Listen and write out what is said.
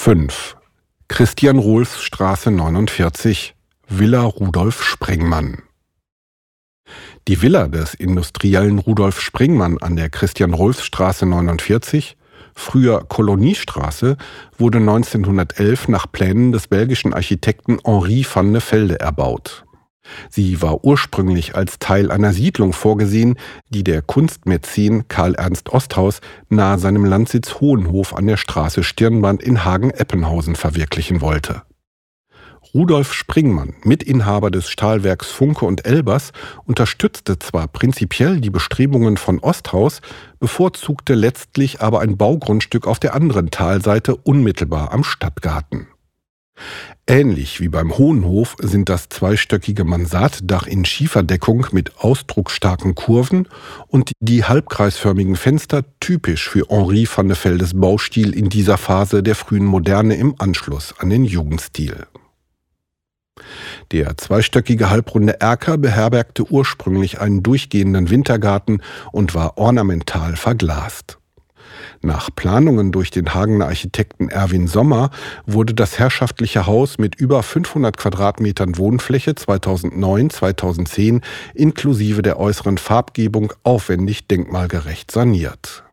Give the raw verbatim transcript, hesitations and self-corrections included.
fünf. Christian-Rohlfs-Straße neunundvierzig, Villa Rudolf Springmann. Die Villa des Industriellen Rudolf Springmann an der Christian-Rohlfs-Straße neunundvierzig, früher Koloniestraße, wurde neunzehnhundertelf nach Plänen des belgischen Architekten Henri van de Velde erbaut. Sie war ursprünglich als Teil einer Siedlung vorgesehen, die der Kunstmäzen Karl Ernst Osthaus nahe seinem Landsitz Hohenhof an der Straße Stirnband in Hagen-Eppenhausen verwirklichen wollte. Rudolf Springmann, Mitinhaber des Stahlwerks Funke und Elbers, unterstützte zwar prinzipiell die Bestrebungen von Osthaus, bevorzugte letztlich aber ein Baugrundstück auf der anderen Talseite unmittelbar am Stadtgarten. Ähnlich wie beim Hohenhof sind das zweistöckige Mansarddach in Schieferdeckung mit ausdrucksstarken Kurven und die halbkreisförmigen Fenster typisch für Henri van de Veldes Baustil in dieser Phase der frühen Moderne im Anschluss an den Jugendstil. Der zweistöckige halbrunde Erker beherbergte ursprünglich einen durchgehenden Wintergarten und war ornamental verglast. Nach Planungen durch den Hagener Architekten Erwin Sommer wurde das herrschaftliche Haus mit über fünfhundert Quadratmetern Wohnfläche zweitausendneun zweitausendzehn inklusive der äußeren Farbgebung aufwendig denkmalgerecht saniert.